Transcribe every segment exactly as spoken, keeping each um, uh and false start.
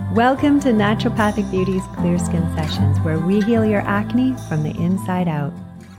Welcome to Naturopathic Beauty's Clear Skin Sessions, where we heal your acne from the inside out.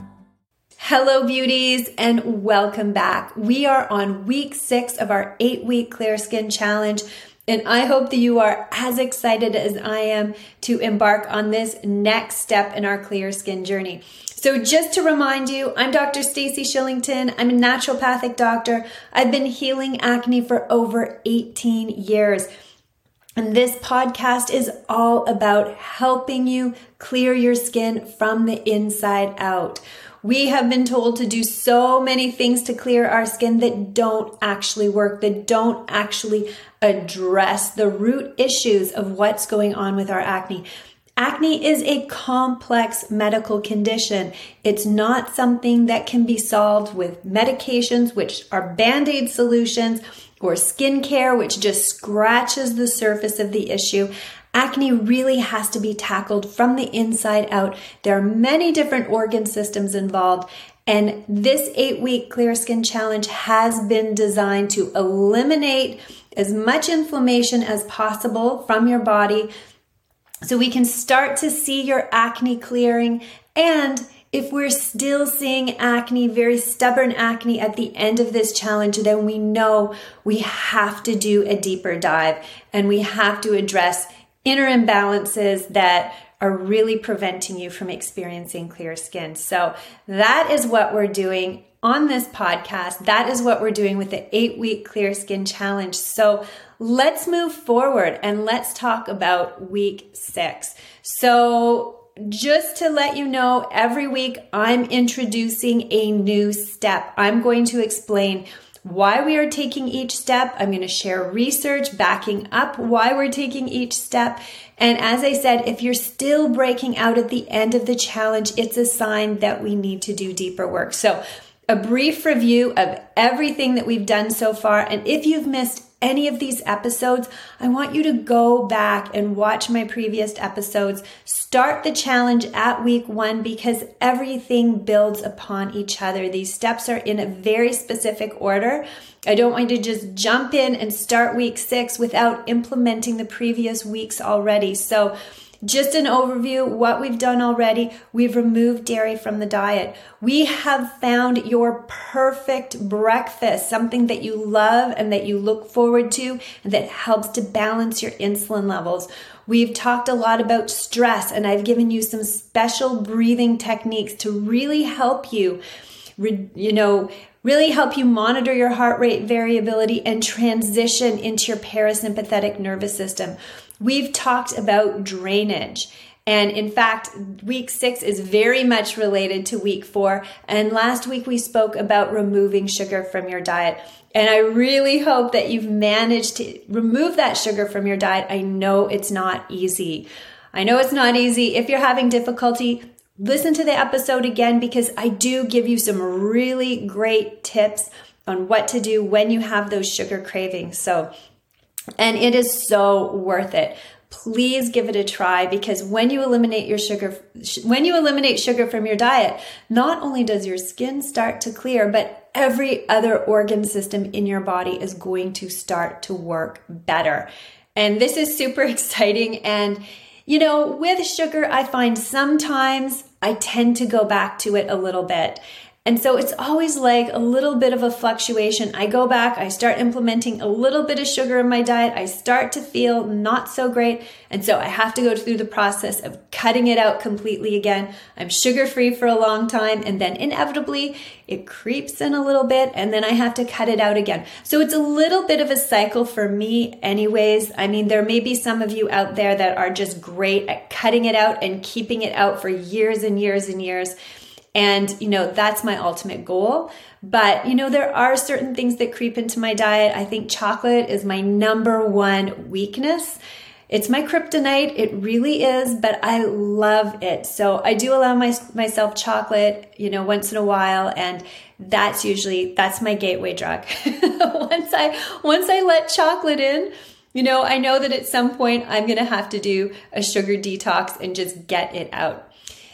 Hello, beauties, and welcome back. We are on week six of our eight-week Clear Skin Challenge, and I hope that you are as excited as I am to embark on this next step in our clear skin journey. So just to remind you, I'm Doctor Stacy Shillington. I'm a naturopathic doctor. I've been healing acne for over eighteen years. And this podcast is all about helping you clear your skin from the inside out. We have been told to do so many things to clear our skin that don't actually work, that don't actually address the root issues of what's going on with our acne. Acne is a complex medical condition. It's not something that can be solved with medications, which are Band-Aid solutions, or skincare, which just scratches the surface of the issue. Acne really has to be tackled from the inside out. There are many different organ systems involved, and this eight-week Clear Skin Challenge has been designed to eliminate as much inflammation as possible from your body so we can start to see your acne clearing. And if we're still seeing acne, very stubborn acne at the end of this challenge, then we know we have to do a deeper dive and we have to address inner imbalances that are really preventing you from experiencing clear skin. So that is what we're doing on this podcast. That is what we're doing with the eight-week Clear Skin Challenge. So let's move forward and let's talk about week six. So just to let you know, every week I'm introducing a new step. I'm going to explain why we are taking each step. I'm going to share research backing up why we're taking each step. And as I said, if you're still breaking out at the end of the challenge, it's a sign that we need to do deeper work. So a brief review of everything that we've done so far. And if you've missed any of these episodes, I want you to go back and watch my previous episodes. Start the challenge at week one because everything builds upon each other. These steps are in a very specific order. I don't want you to just jump in and start week six without implementing the previous weeks already. So just an overview, what we've done already. We've removed dairy from the diet. We have found your perfect breakfast, something that you love and that you look forward to and that helps to balance your insulin levels. We've talked a lot about stress, and I've given you some special breathing techniques to really help you, you know, really help you monitor your heart rate variability and transition into your parasympathetic nervous system. We've talked about drainage. And in fact, week six is very much related to week four. And last week we spoke about removing sugar from your diet. And I really hope that you've managed to remove that sugar from your diet. I know it's not easy. I know it's not easy. If you're having difficulty, listen to the episode again because I do give you some really great tips on what to do when you have those sugar cravings. So And it is so worth it. Please give it a try because when you eliminate your sugar, when you eliminate sugar from your diet, not only does your skin start to clear, but every other organ system in your body is going to start to work better. And this is super exciting. And, you know, with sugar, I find sometimes I tend to go back to it a little bit. And so it's always like a little bit of a fluctuation. I go back, I start implementing a little bit of sugar in my diet. I start to feel not so great. And so I have to go through the process of cutting it out completely again. I'm sugar-free for a long time. And then inevitably it creeps in a little bit and then I have to cut it out again. So it's a little bit of a cycle for me anyways. I mean, there may be some of you out there that are just great at cutting it out and keeping it out for years and years and years. And, you know, that's my ultimate goal. But, you know, there are certain things that creep into my diet. I think chocolate is my number one weakness. It's my kryptonite. It really is, but I love it. So I do allow my, myself chocolate, you know, once in a while. And that's usually, that's my gateway drug. once I, once I let chocolate in, you know, I know that at some point I'm going to have to do a sugar detox and just get it out.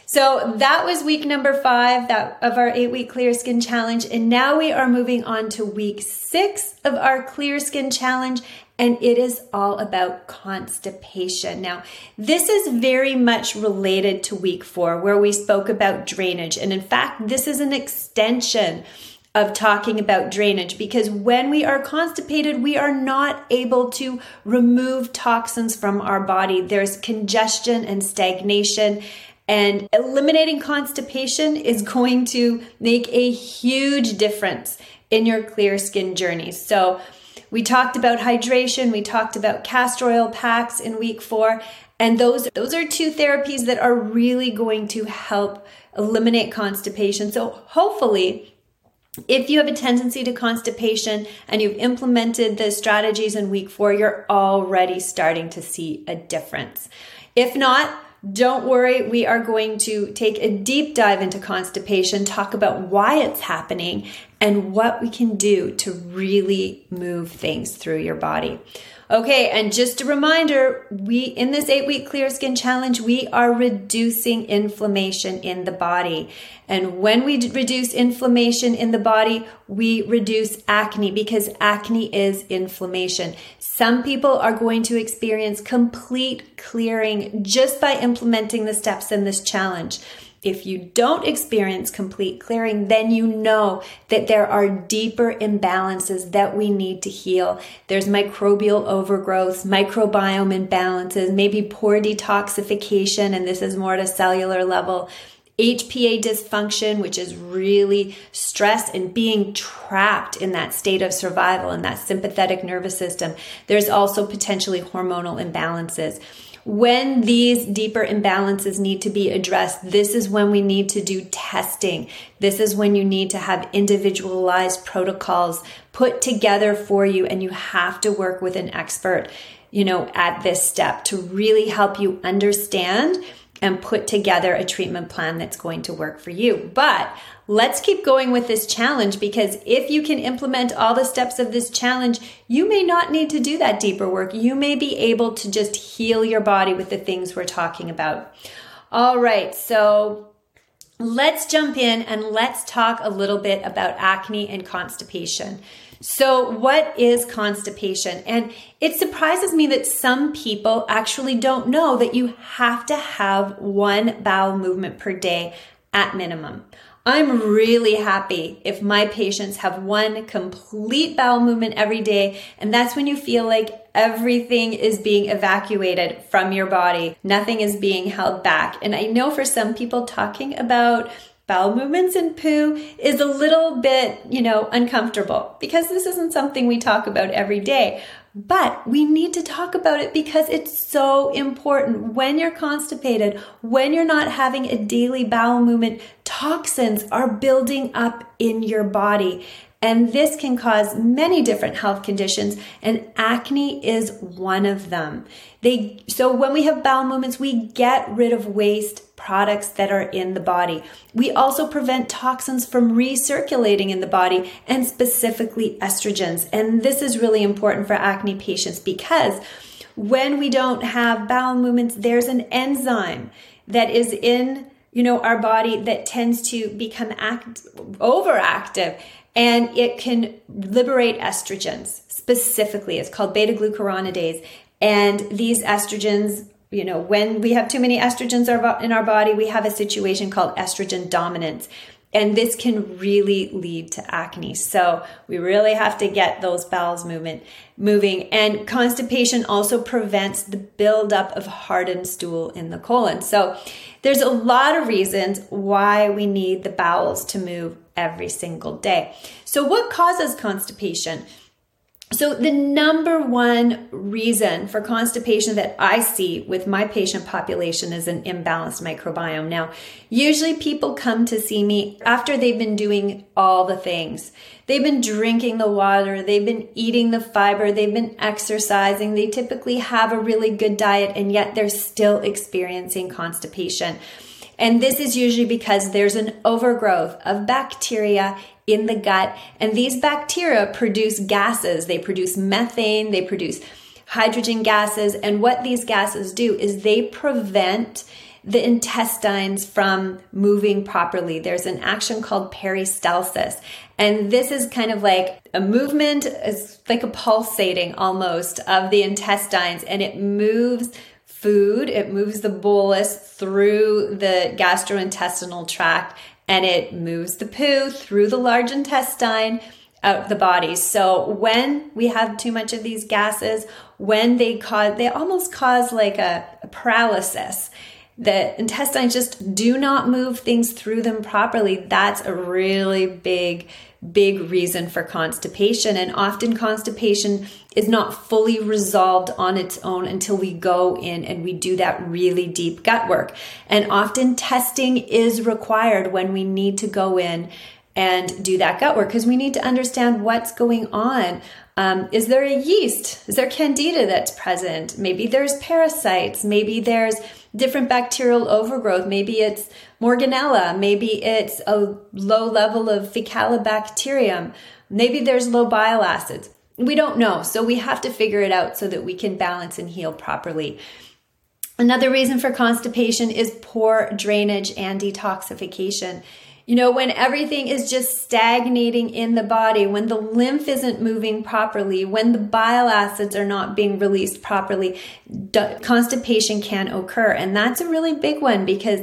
So that was week number five that, of our eight-week Clear Skin Challenge. And now we are moving on to week six of our Clear Skin Challenge. And it is all about constipation. Now, this is very much related to week four, where we spoke about drainage. And in fact, this is an extension of talking about drainage, because when we are constipated, we are not able to remove toxins from our body. There's congestion and stagnation, and eliminating constipation is going to make a huge difference in your clear skin journey. So we talked about hydration, we talked about castor oil packs in week four, and those, those are two therapies that are really going to help eliminate constipation. So hopefully, if you have a tendency to constipation and you've implemented the strategies in week four, you're already starting to see a difference. If not, don't worry. We are going to take a deep dive into constipation, talk about why it's happening, and what we can do to really move things through your body. Okay, and just a reminder, we in this eight-week Clear Skin Challenge, we are reducing inflammation in the body. And when we reduce inflammation in the body, we reduce acne, because acne is inflammation. Some people are going to experience complete clearing just by implementing the steps in this challenge. If you don't experience complete clearing, then you know that there are deeper imbalances that we need to heal. There's microbial overgrowth, microbiome imbalances, maybe poor detoxification, and this is more at a cellular level. H P A dysfunction, which is really stress and being trapped in that state of survival in that sympathetic nervous system. There's also potentially hormonal imbalances. When these deeper imbalances need to be addressed, this is when we need to do testing. This is when you need to have individualized protocols put together for you, and you have to work with an expert, you know, at this step to really help you understand and put together a treatment plan that's going to work for you. But let's keep going with this challenge, because if you can implement all the steps of this challenge, you may not need to do that deeper work. You may be able to just heal your body with the things we're talking about. All right, so let's jump in and let's talk a little bit about acne and constipation. So what is constipation? And it surprises me that some people actually don't know that you have to have one bowel movement per day at minimum. I'm really happy if my patients have one complete bowel movement every day, and that's when you feel like everything is being evacuated from your body. Nothing is being held back. And I know for some people, talking about bowel movements and poo is a little bit, you know, uncomfortable, because this isn't something we talk about every day. But we need to talk about it because it's so important. When you're constipated, when you're not having a daily bowel movement, toxins are building up in your body. And this can cause many different health conditions, and acne is one of them. They, so when we have bowel movements, we get rid of waste products that are in the body. We also prevent toxins from recirculating in the body, and specifically estrogens. And this is really important for acne patients, because when we don't have bowel movements, there's an enzyme that is in, you know, our body that tends to become act, overactive. And it can liberate estrogens specifically. It's called beta-glucuronidase. And these estrogens, you know, when we have too many estrogens in our body, we have a situation called estrogen dominance. And this can really lead to acne. So we really have to get those bowels movement moving. And constipation also prevents the buildup of hardened stool in the colon. So there's a lot of reasons why we need the bowels to move every single day. So what causes constipation? So the number one reason for constipation that I see with my patient population is an imbalanced microbiome. Now, usually people come to see me after they've been doing all the things. They've been drinking the water, they've been eating the fiber, they've been exercising, they typically have a really good diet, and yet they're still experiencing constipation. And this is usually because there's an overgrowth of bacteria in the gut, and these bacteria produce gases. They produce methane, they produce hydrogen gases, and what these gases do is they prevent the intestines from moving properly. There's an action called peristalsis. And this is kind of like a movement, it's like a pulsating almost of the intestines, and it moves food, it moves the bolus through the gastrointestinal tract, and it moves the poo through the large intestine out the body. So when we have too much of these gases, when they cause, they almost cause like a, a paralysis. The intestines just do not move things through them properly. That's a really big, big reason for constipation. And often constipation is not fully resolved on its own until we go in and we do that really deep gut work. And often testing is required when we need to go in and do that gut work, because we need to understand what's going on. Um, is there a yeast? Is there candida that's present? Maybe there's parasites. Maybe there's different bacterial overgrowth. Maybe it's Morganella. Maybe it's a low level of Faecalibacterium. Maybe there's low bile acids. We don't know. So we have to figure it out so that we can balance and heal properly. Another reason for constipation is poor drainage and detoxification. You know, when everything is just stagnating in the body, when the lymph isn't moving properly, when the bile acids are not being released properly, constipation can occur. And that's a really big one, because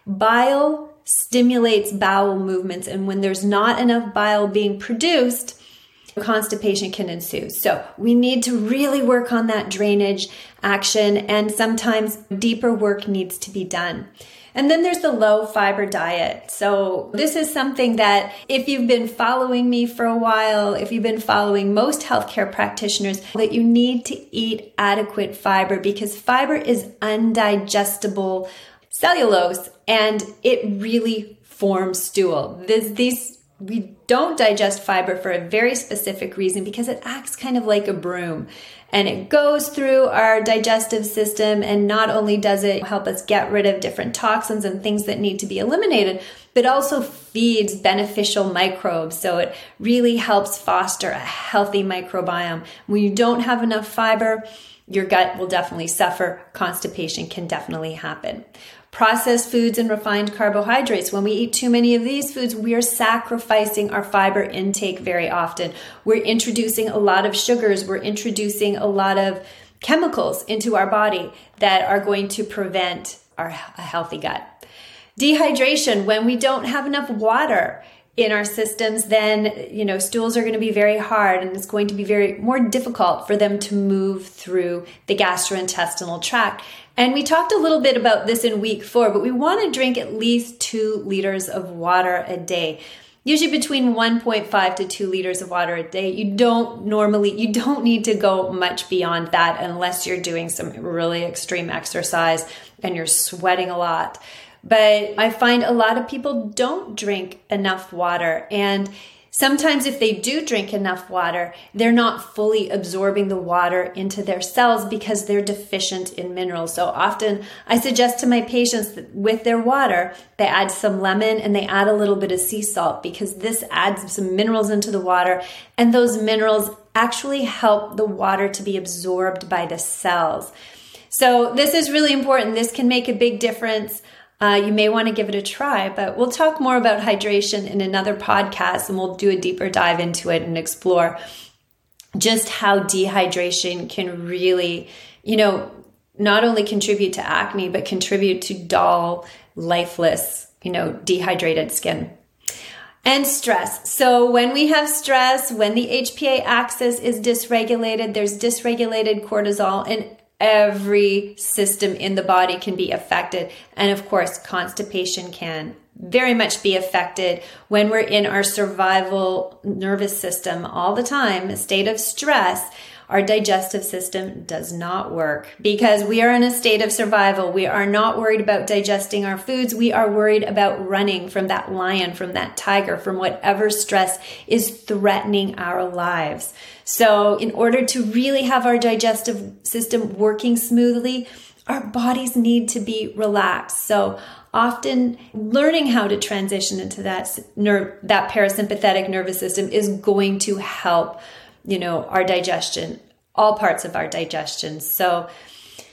bile stimulates bowel movements. And when there's not enough bile being produced, constipation can ensue. So we need to really work on that drainage action, and sometimes deeper work needs to be done. And then there's the low fiber diet. So this is something that if you've been following me for a while, if you've been following most healthcare practitioners, that you need to eat adequate fiber, because fiber is undigestible cellulose and it really forms stool. This, these we don't digest fiber for a very specific reason, because it acts kind of like a broom. And it goes through our digestive system, and not only does it help us get rid of different toxins and things that need to be eliminated, but also feeds beneficial microbes. So it really helps foster a healthy microbiome. When you don't have enough fiber, your gut will definitely suffer. Constipation can definitely happen. Processed foods and refined carbohydrates. When we eat too many of these foods, we are sacrificing our fiber intake very often. We're introducing a lot of sugars. We're introducing a lot of chemicals into our body that are going to prevent our a healthy gut. Dehydration. When we don't have enough water in our systems, then, you know, stools are going to be very hard, and it's going to be very more difficult for them to move through the gastrointestinal tract. And we talked a little bit about this in week four, but we want to drink at least two liters of water a day. Usually between one point five to two liters of water a day. You don't normally, you don't need to go much beyond that unless you're doing some really extreme exercise and you're sweating a lot. But I find a lot of people don't drink enough water, and sometimes if they do drink enough water, they're not fully absorbing the water into their cells because they're deficient in minerals. So often I suggest to my patients that with their water, they add some lemon and they add a little bit of sea salt, because this adds some minerals into the water, and those minerals actually help the water to be absorbed by the cells. So this is really important. This can make a big difference. Uh, you may want to give it a try, but we'll talk more about hydration in another podcast, and we'll do a deeper dive into it and explore just how dehydration can really, you know, not only contribute to acne, but contribute to dull, lifeless, you know, dehydrated skin. And stress. So when we have stress, when the H P A axis is dysregulated, there's dysregulated cortisol, and every system in the body can be affected. And of course, constipation can very much be affected when we're in our survival nervous system all the time, a state of stress. Our digestive system does not work because we are in a state of survival. We are not worried about digesting our foods. We are worried about running from that lion, from that tiger, from whatever stress is threatening our lives. So in order to really have our digestive system working smoothly, our bodies need to be relaxed. So often learning how to transition into that nerve, that parasympathetic nervous system is going to help, you know, our digestion, all parts of our digestion. So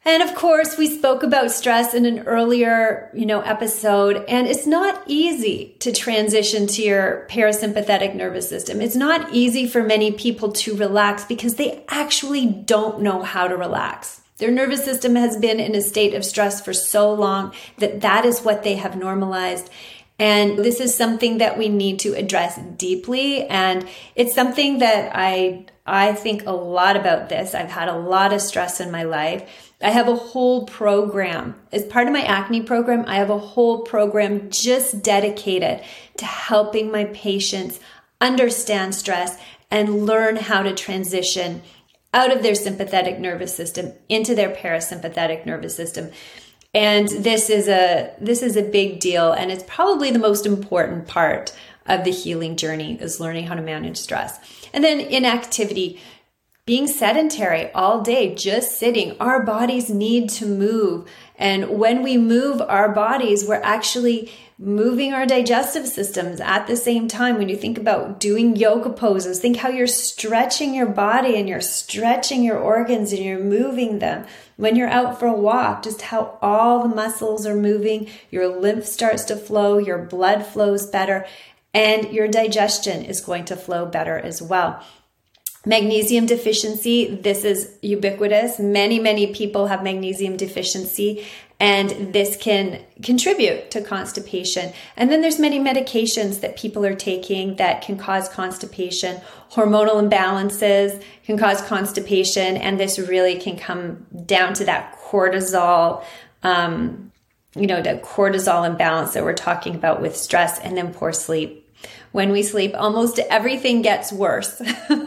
And of course, we spoke about stress in an earlier, you know, episode, and it's not easy to transition to your parasympathetic nervous system. It's not easy for many people to relax because they actually don't know how to relax. Their nervous system has been in a state of stress for so long that that is what they have normalized. And this is something that we need to address deeply. And it's something that I, I think a lot about this. I've had a lot of stress in my life. I have a whole program. As part of my acne program, I have a whole program just dedicated to helping my patients understand stress and learn how to transition out of their sympathetic nervous system into their parasympathetic nervous system. And this is a this is a big deal, and it's probably the most important part of the healing journey is learning how to manage stress. And then inactivity, being sedentary all day, just sitting. Our bodies need to move. And when we move our bodies, we're actually moving our digestive systems at the same time. When you think about doing yoga poses, think how you're stretching your body and you're stretching your organs and you're moving them. When you're out for a walk, just how all the muscles are moving, your lymph starts to flow, your blood flows better, and your digestion is going to flow better as well. Magnesium deficiency, this is ubiquitous. Many, many people have magnesium deficiency, and this can contribute to constipation. And then there's many medications that people are taking that can cause constipation. Hormonal imbalances can cause constipation, and this really can come down to that cortisol, um, you know, the cortisol imbalance that we're talking about with stress, and then poor sleep. When we sleep, almost everything gets worse.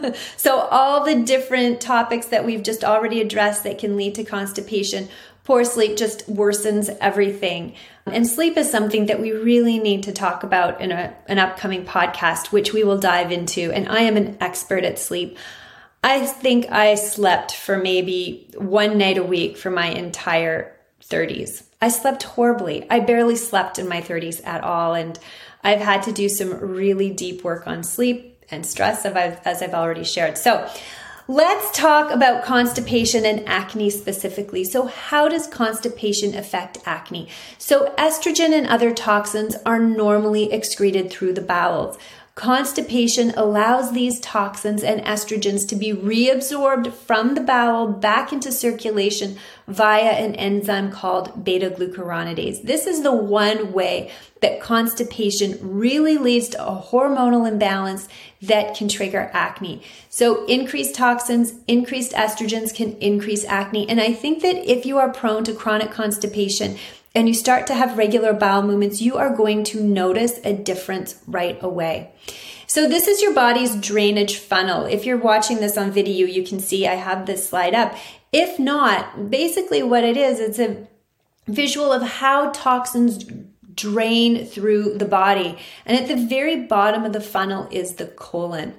So all the different topics that we've just already addressed that can lead to constipation, poor sleep just worsens everything. And sleep is something that we really need to talk about in a, an upcoming podcast, which we will dive into. And I am an expert at sleep. I think I slept for maybe one night a week for my entire thirties. I slept horribly. I barely slept in my thirties at all. And I've had to do some really deep work on sleep and stress, as I've already shared. So let's talk about constipation and acne specifically. So how does constipation affect acne? So estrogen and other toxins are normally excreted through the bowels. Constipation allows these toxins and estrogens to be reabsorbed from the bowel back into circulation via an enzyme called beta-glucuronidase. This is the one way that constipation really leads to a hormonal imbalance that can trigger acne. So increased toxins, increased estrogens can increase acne. And I think that if you are prone to chronic constipation and you start to have regular bowel movements, you are going to notice a difference right away. So this is your body's drainage funnel. If you're watching this on video, you can see I have this slide up. If not, basically what it is, it's a visual of how toxins drain through the body. And at the very bottom of the funnel is the colon.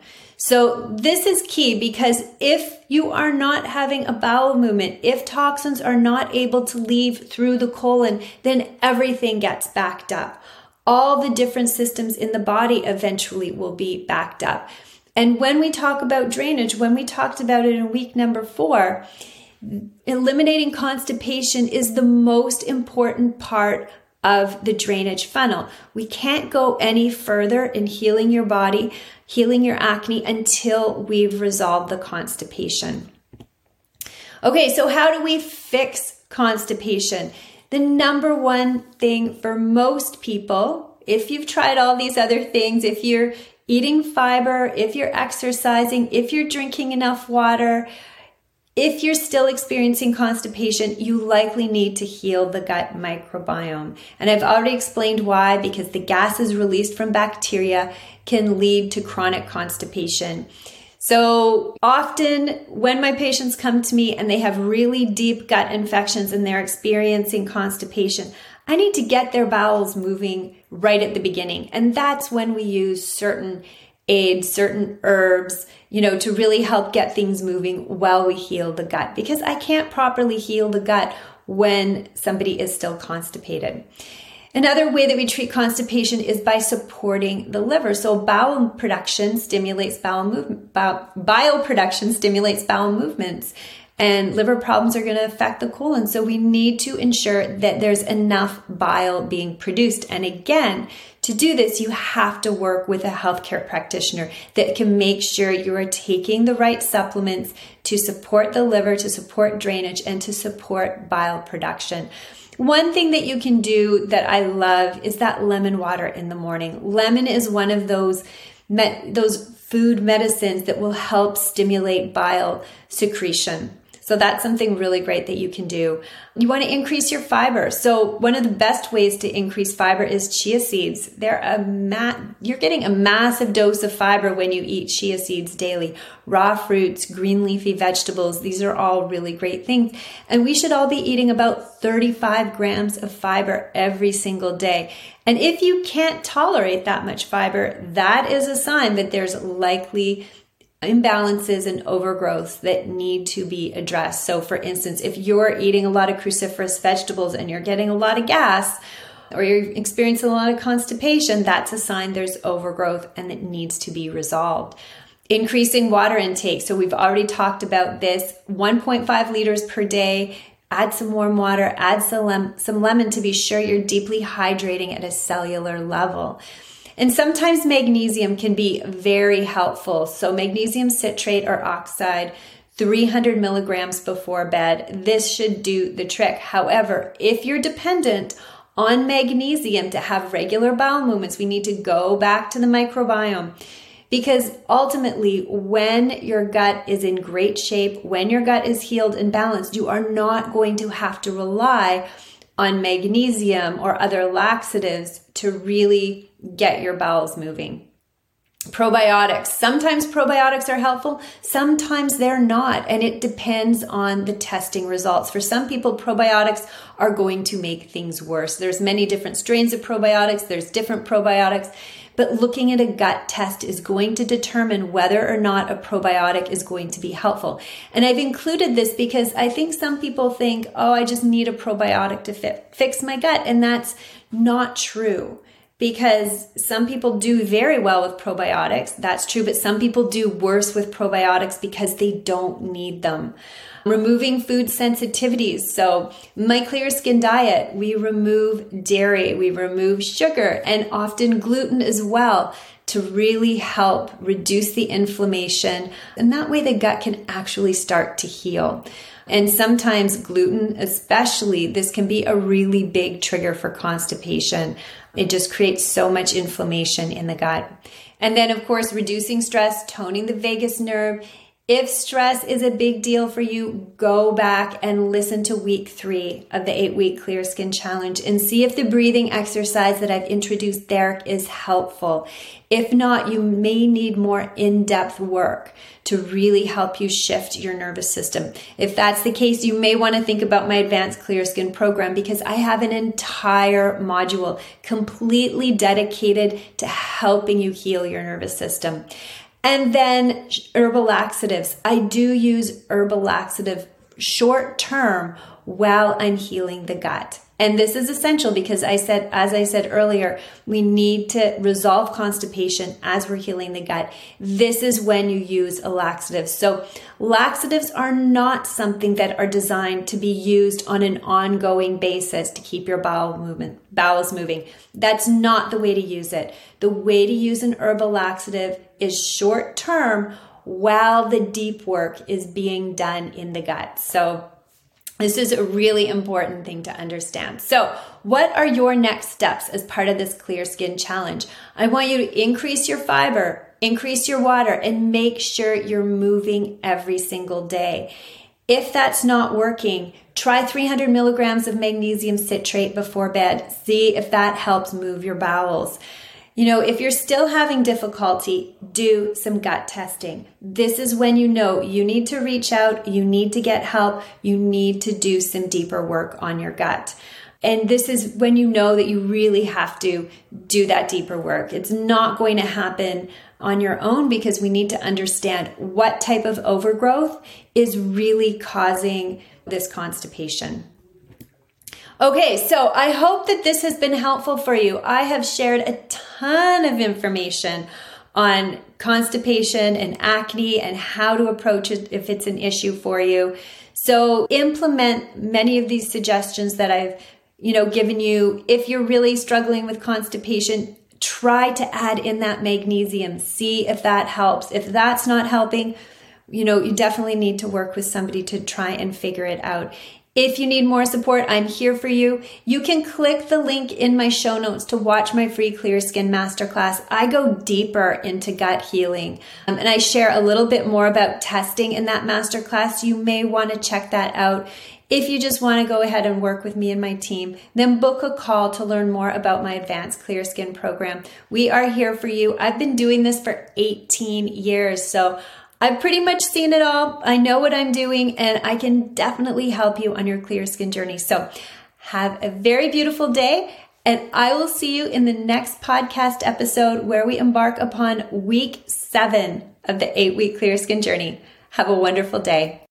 So this is key because if you are not having a bowel movement, if toxins are not able to leave through the colon, then everything gets backed up. All the different systems in the body eventually will be backed up. And when we talk about drainage, when we talked about it in week number four, eliminating constipation is the most important part of the drainage funnel. We can't go any further in healing your body, healing your acne until we've resolved the constipation. Okay, so how do we fix constipation? The number one thing for most people, if you've tried all these other things, if you're eating fiber, if you're exercising, if you're drinking enough water, if you're still experiencing constipation, you likely need to heal the gut microbiome. And I've already explained why, because the gases released from bacteria can lead to chronic constipation. So often when my patients come to me and they have really deep gut infections and they're experiencing constipation, I need to get their bowels moving right at the beginning. And that's when we use certain aids, certain herbs, you know, to really help get things moving while we heal the gut, because I can't properly heal the gut when somebody is still constipated. Another way that we treat constipation is by supporting the liver. So bowel production stimulates bowel movement, bile production stimulates bowel movements. And liver problems are going to affect the colon. So we need to ensure that there's enough bile being produced. And again, to do this, you have to work with a healthcare practitioner that can make sure you are taking the right supplements to support the liver, to support drainage, and to support bile production. One thing that you can do that I love is that lemon water in the morning. Lemon is one of those me- those food medicines that will help stimulate bile secretion. So that's something really great that you can do. You want to increase your fiber. So one of the best ways to increase fiber is chia seeds. They're a ma- you're getting a massive dose of fiber when you eat chia seeds daily. Raw fruits, green leafy vegetables, these are all really great things. And we should all be eating about thirty-five grams of fiber every single day. And if you can't tolerate that much fiber, that is a sign that there's likely imbalances and overgrowths that need to be addressed. So for instance, if you're eating a lot of cruciferous vegetables and you're getting a lot of gas, or you're experiencing a lot of constipation, that's a sign there's overgrowth and it needs to be resolved. Increasing water intake. So we've already talked about this, one point five liters per day. Add some warm water, add some, lem- some lemon to be sure you're deeply hydrating at a cellular level. And sometimes magnesium can be very helpful. So magnesium citrate or oxide, three hundred milligrams before bed. This should do the trick. However, if you're dependent on magnesium to have regular bowel movements, we need to go back to the microbiome. Because ultimately, when your gut is in great shape, when your gut is healed and balanced, you are not going to have to rely on magnesium or other laxatives to really get your bowels moving. Probiotics. Sometimes probiotics are helpful, sometimes they're not, and it depends on the testing results. For some people, probiotics are going to make things worse. There's many different strains of probiotics, there's different probiotics, but looking at a gut test is going to determine whether or not a probiotic is going to be helpful. And I've included this because I think some people think, oh, I just need a probiotic to fi- fix my gut, and that's not true. Because some people do very well with probiotics, that's true, but some people do worse with probiotics because they don't need them. Removing food sensitivities. So my Clear Skin diet, we remove dairy, we remove sugar, and often gluten as well to really help reduce the inflammation. And that way the gut can actually start to heal. And sometimes gluten, especially, this can be a really big trigger for constipation. It just creates so much inflammation in the gut. And then, of course, reducing stress, toning the vagus nerve. If stress is a big deal for you, go back and listen to week three of the eight-week Clear Skin Challenge and see if the breathing exercise that I've introduced there is helpful. If not, you may need more in-depth work to really help you shift your nervous system. If that's the case, you may want to think about my Advanced Clear Skin program because I have an entire module completely dedicated to helping you heal your nervous system. And then herbal laxatives. I do use herbal laxative short term while I'm healing the gut. And this is essential because I said, as I said earlier, we need to resolve constipation as we're healing the gut. This is when you use a laxative. So laxatives are not something that are designed to be used on an ongoing basis to keep your bowel movement, bowels moving. That's not the way to use it. The way to use an herbal laxative is short term while the deep work is being done in the gut. So this is a really important thing to understand. So what are your next steps as part of this Clear Skin Challenge? I want you to increase your fiber, increase your water, and make sure you're moving every single day. If that's not working, try three hundred milligrams of magnesium citrate before bed. See if that helps move your bowels. You know, if you're still having difficulty, do some gut testing. This is when you know you need to reach out, you need to get help, you need to do some deeper work on your gut. And this is when you know that you really have to do that deeper work. It's not going to happen on your own because we need to understand what type of overgrowth is really causing this constipation. Okay, so I hope that this has been helpful for you. I have shared a ton of information on constipation and acne and how to approach it if it's an issue for you. So implement many of these suggestions that I've, you know, given you. If you're really struggling with constipation, try to add in that magnesium. See if that helps. If that's not helping, you know, you definitely need to work with somebody to try and figure it out. If you need more support, I'm here for you. You can click the link in my show notes to watch my free Clear Skin Masterclass. I go deeper into gut healing, um, and I share a little bit more about testing in that masterclass. You may want to check that out. If you just want to go ahead and work with me and my team, then book a call to learn more about my Advanced Clear Skin program. We are here for you. I've been doing this for eighteen years, so I've pretty much seen it all. I know what I'm doing, and I can definitely help you on your clear skin journey. So have a very beautiful day, and I will see you in the next podcast episode where we embark upon week seven of the eight-week clear skin journey. Have a wonderful day.